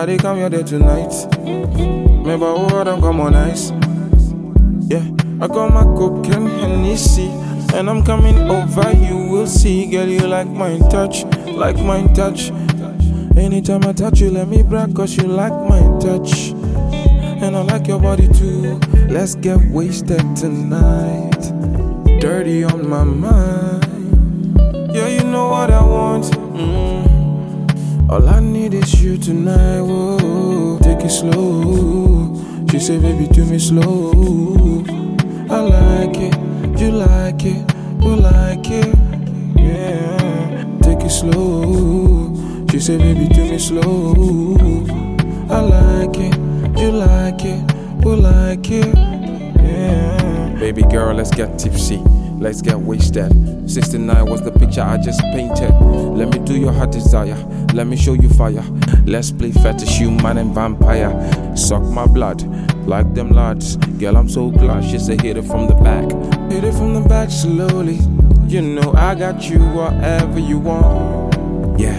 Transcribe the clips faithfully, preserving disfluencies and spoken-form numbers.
I dey come here there tonight. Remember what I'm come on ice. Yeah, I got my coke and Hennessy, and I'm coming over, you will see. Girl, you like my touch, like my touch. Anytime I touch you, let me brag, cause you like my touch. And I like your body too. Let's get wasted tonight. Dirty on my mind. Yeah, you know what I want. Mm. All I need is you tonight. Whoa, take it slow. She said, baby, do me slow. I like it, you like it, you like it. Yeah, take it slow. She said, baby, do me slow. I like it, you like it, you like it. Yeah. Baby girl, let's get tipsy, let's get wasted. sixty-nine was the picture I just painted. Let me do your heart desire, let me show you fire. Let's play fetish, human and vampire. Suck my blood, like them lads. Girl, I'm so glad she said hit it from the back. Hit it from the back slowly. You know I got you whatever you want. Yeah.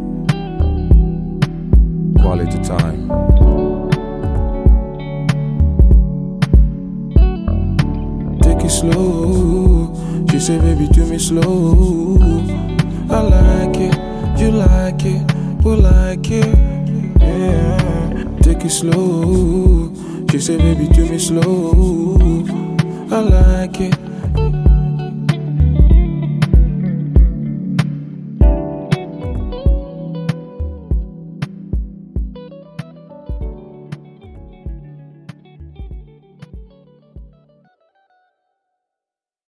Quality time. Take it slow. She said, baby, do me slow. I like it, you like it, you like it. Yeah, take it slow. She said, baby, do me slow. I like it,